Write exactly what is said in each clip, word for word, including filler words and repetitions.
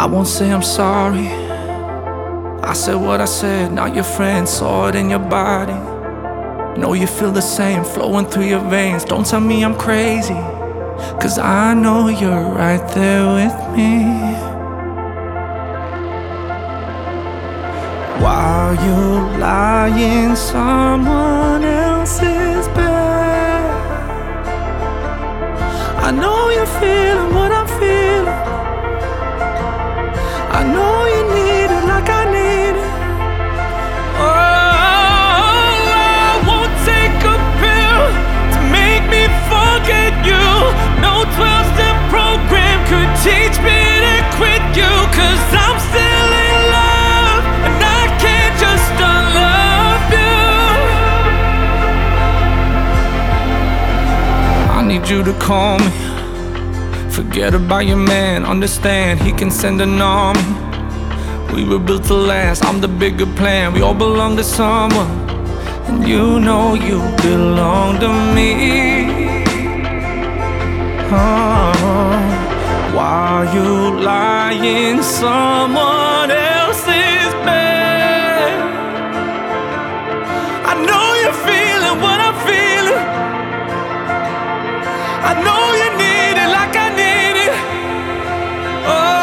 won't say I'm sorry. I said what I said, now your friends saw it in your body. Know you feel the same, flowing through your veins. Don't tell me I'm crazy, cause I know you're right there with me. While you lie in someone else's bed, I know you're feeling what I'm feeling. I know you need it like I need it. Oh, I won't take a pill to make me forget you. No twelve-step program could teach me to quit you. Cause I'm still in love, and I can't just unlove you. I need you to call me. Forget about your man, understand he can send an army. We were built to last, I'm the bigger plan. We all belong to someone, and you know you belong to me. Oh, while you lie in someone else's bed, I know you're feeling what I'm feeling. I know you need it like I need it. Oh,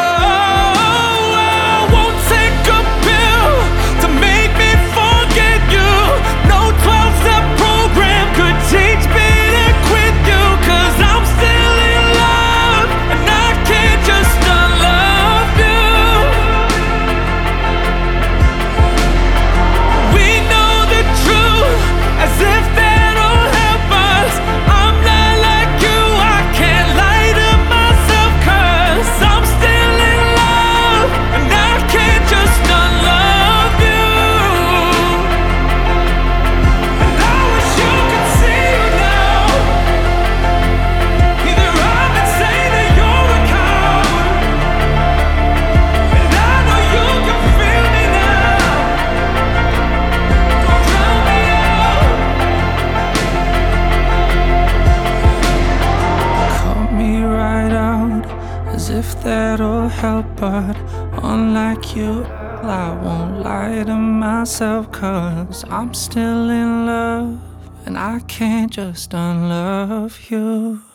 as if that'll help, but unlike you, I won't lie to myself. Cause I'm still in love, and I can't just unlove you.